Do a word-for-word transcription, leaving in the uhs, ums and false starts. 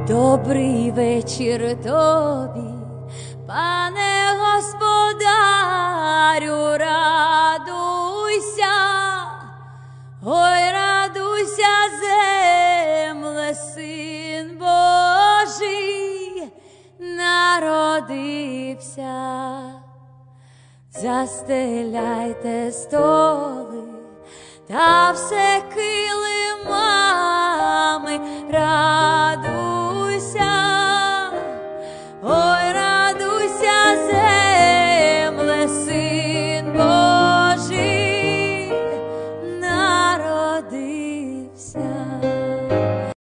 Добрий вечір тобі, пане господарю, радуйся, ой, радуйся, земле, син Божий народився. Застеляйте столи та все килимами, радуйся.